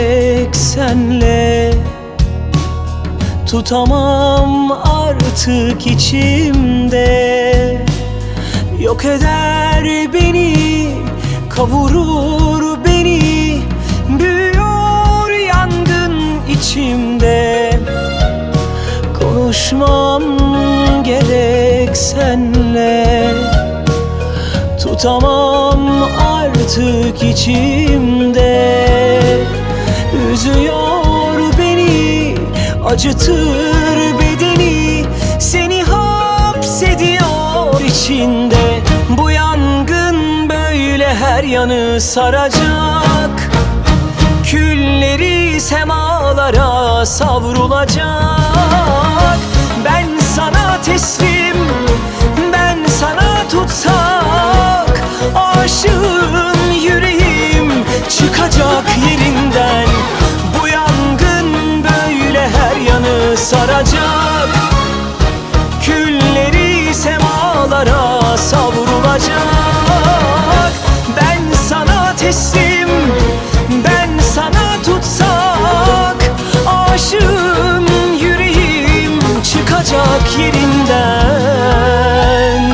gerek senle. Tutamam artık içimde. Yok eder beni, kavurur beni. Büyüyor yangın içimde. Konuşmam gerek senle. Tutamam artık içimde. Üzüyor beni, acıtır bedeni. Seni hapsediyor içinde. Bu yangın böyle her yanı saracak. Külleri semalara savrulacak. Ben sana teslim, ben sana tutsak. Aşığım yüreğim çıkacak yerinden. Bu yangın böyle her yanı saracak. Külleri semalara savrulacak. Ben sana teslim, ben sana tutsak. Aşığım yüreğim çıkacak yerinden.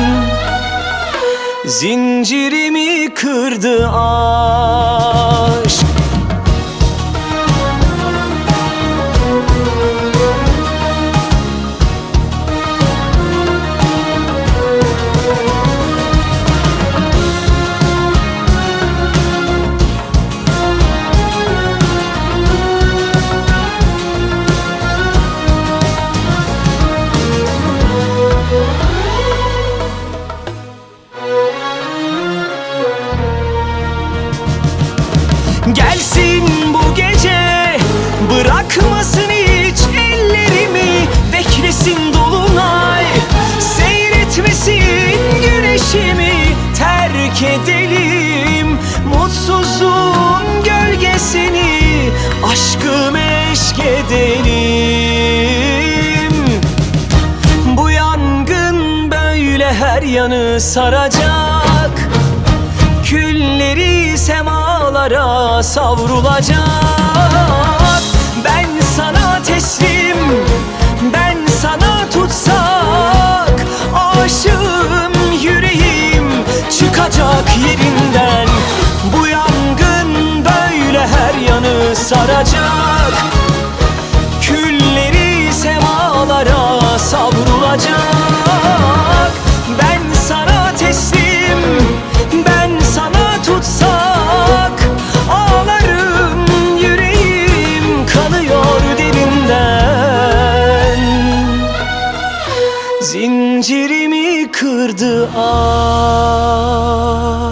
Zincirimi kırdı aşk. Gelsin bu gece, bırakmasın hiç ellerimi. Beklesin dolunay, seyretmesin güneşimi. Terk edelim mutsuzluğun gölgesini. Aşkı meşk edelim. Bu yangın böyle her yanı saracak. Külleri semalara savrulacak. Ben sana teslim, ben sana tutsak. Aşığım yüreğim çıkacak yerinden. Bu yangın böyle her yanı saracak. Külleri semalara savrulacak. Ben sana teslim, ben sana tutsak. Ağlarım yüreğim kanıyor derinden. Zincirimi kırdı aşk.